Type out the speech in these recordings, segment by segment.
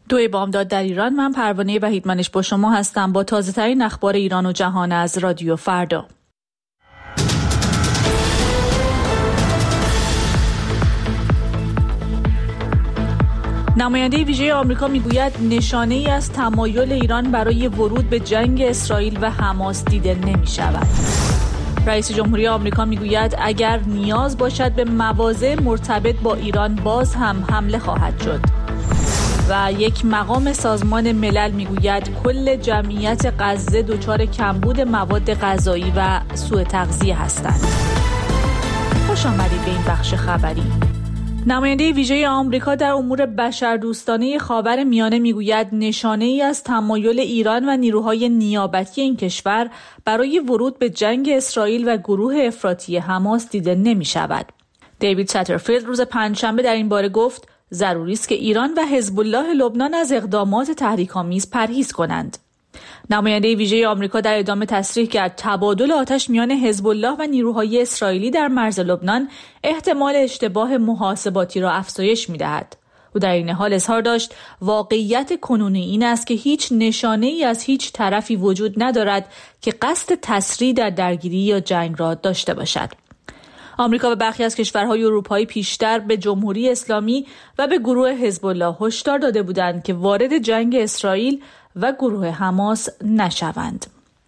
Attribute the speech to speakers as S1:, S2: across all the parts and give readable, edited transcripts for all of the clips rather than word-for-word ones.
S1: 2 بامداد در ایران. من پروانه وحیدمنش با شما هستم با تازه ترین اخبار ایران و جهان از رادیو فردا. نماینده ویژه آمریکا میگوید نشانه‌ای از تمایل ایران برای ورود به جنگ اسرائیل و حماس دیده نمی‌شود. رئیس جمهوری آمریکا میگوید اگر نیاز باشد به مواضع مرتبط با ایران باز هم حمله خواهد شد. و یک مقام سازمان ملل میگوید کل جمعیت غزه دچار کمبود مواد غذایی و سوء تغذیه هستند. خوش آمدید به این بخش خبری. نماینده ویژه آمریکا در امور بشردوستانه خاورمیانه میگوید نشانه‌ای از تمایل ایران و نیروهای نیابتی این کشور برای ورود به جنگ اسرائیل و گروه افراطی حماس دیده نمی‌شود. دیوید ساترفیلد روز پنجشنبه در این باره گفت ضروری است که ایران و حزب الله لبنان از اقدامات تحریک‌آمیز پرهیز کنند. نماینده ویژه آمریکا در ادامه تصریح کرد تبادل آتش میان حزب الله و نیروهای اسرائیلی در مرز لبنان احتمال اشتباه محاسباتی را افزایش می‌دهد. او در این حال اظهار داشت واقعیت کنونی این است که هیچ نشانه‌ای از هیچ طرفی وجود ندارد که قصد تسریع در درگیری یا جنگ را داشته باشد. آمریکا و برخی از کشورهای اروپایی پیشتر به جمهوری اسلامی و به گروه حزب الله هشدار داده بودند که وارد جنگ اسرائیل و گروه حماس نشوند.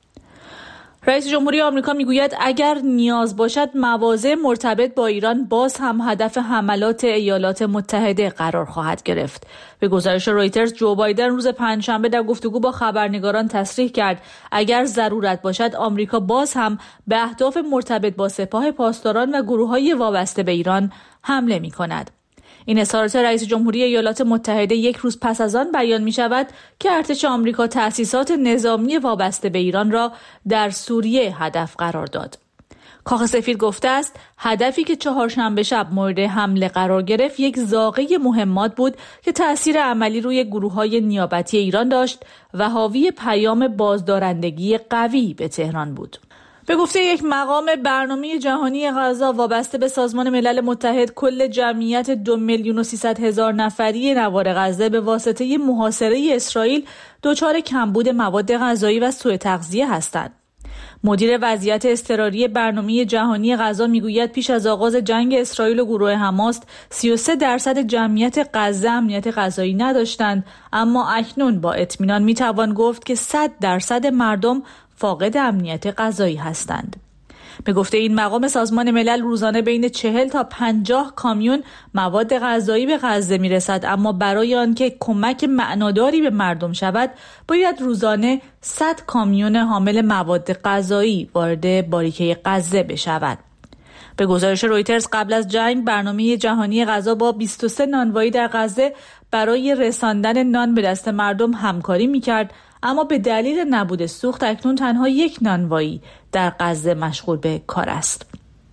S1: رئیس جمهوری آمریکا میگوید اگر نیاز باشد مواضع مرتبط با ایران باز هم هدف حملات ایالات متحده قرار خواهد گرفت. به گزارش رویترز جو بایدن روز پنجشنبه در گفتگو با خبرنگاران تصریح کرد اگر ضرورت باشد آمریکا باز هم به اهداف مرتبط با سپاه پاسداران و گروه‌های وابسته به ایران حمله می‌کند. این اظهارات رئیس جمهوری ایالات متحده یک روز پس از آن بیان می شود که ارتش آمریکا تأسیسات نظامی وابسته به ایران را در سوریه هدف قرار داد. کاخ سفید گفته است هدفی که چهارشنبه شب مورد حمله قرار گرفت یک زاغه مهمات بود که تأثیر عملی روی گروه‌های نیابتی ایران داشت و حاوی پیام بازدارندگی قوی به تهران بود. به گفته یک مقام برنامه جهانی غذا وابسته به سازمان ملل متحد کل جمعیت 2,300,000 نفری نوار غزه به واسطه محاصره اسرائیل دچار کمبود مواد غذایی و سوء تغذیه هستند. مدیر وضعیت اضطراری برنامه جهانی غذا میگوید پیش از آغاز جنگ اسرائیل و گروه حماس 33% جمعیت غزه امنیت غذایی نداشتند، اما اکنون با اطمینان میتوان گفت که 100% مردم فاقد امنیت غذایی هستند. به گفته این مقام سازمان ملل روزانه بین 40 تا 50 کامیون مواد غذایی به غزه میرسد، اما برای آنکه کمک معناداری به مردم شود باید روزانه 100 کامیون حامل مواد غذایی وارد باریکه غزه بشود. به گزارش رویترز قبل از جنگ برنامه جهانی غذا با 23 نانوایی در غزه برای رساندن نان به دست مردم همکاری میکرد، اما به دلیل نبود سوخت اکنون تنها 1 نانوایی در غزه مشغول به کار است.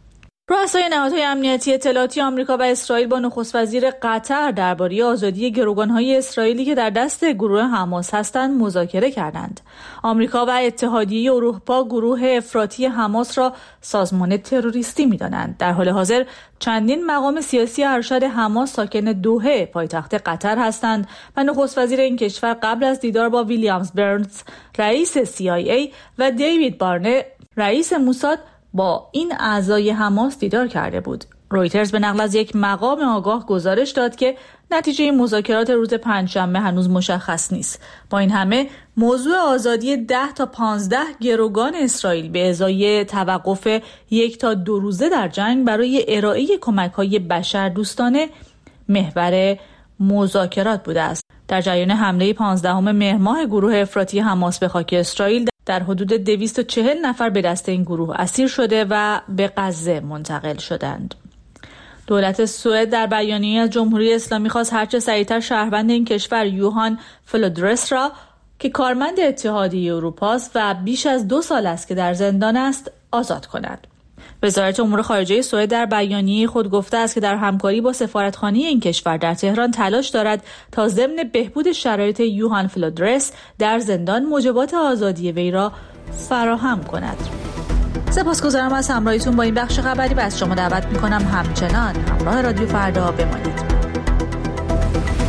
S1: رؤسای نهادهای امنیتی اطلاعاتی آمریکا و اسرائیل با نخست وزیر قطر درباره آزادی گروگان‌های اسرائیلی که در دست گروه حماس هستند مذاکره کردند. آمریکا و اتحادیه اروپا گروه افراطی حماس را سازمان تروریستی می‌دانند. در حال حاضر چندین مقام سیاسی ارشد حماس ساکن دوحه پایتخت قطر هستند و نخست وزیر این کشور قبل از دیدار با ویلیامز برنز رئیس CIA و دیوید بارنر رئیس موساد با این اعضای حماس دیدار کرده بود. رویترز به نقل از یک مقام آگاه گزارش داد که نتیجه مذاکرات روز پنجشنبه هنوز مشخص نیست. با این همه موضوع آزادی 10 تا 15 گروگان اسرائیل به ازای توقف 1 تا 2 روزه در جنگ برای ارائه کمک‌های بشردوستانه محور مذاکرات بوده است. در جریان حمله 15 مهر ماه گروه افراطی حماس به خاک اسرائیل در حدود 240 نفر به دست این گروه اسیر شده و به غزه منتقل شدند. دولت سوئد در بیانیه از جمهوری اسلامی خواست هرچه سریعتر شهروند این کشور یوهان فلودرس را که کارمند اتحادیه اروپا است و بیش از 2 سال است که در زندان است آزاد کند. وزارت امور خارجه سوئد در بیانیه خود گفته است که در همکاری با سفارتخانه این کشور در تهران تلاش دارد تا ضمن بهبود شرایط یوهان فلودرس در زندان موجبات آزادی وی را فراهم کند. سپاسگزارم از همراهیتون با این بخش خبری و از شما دعوت می‌کنم همچنان همراه رادیو فردا بمانید.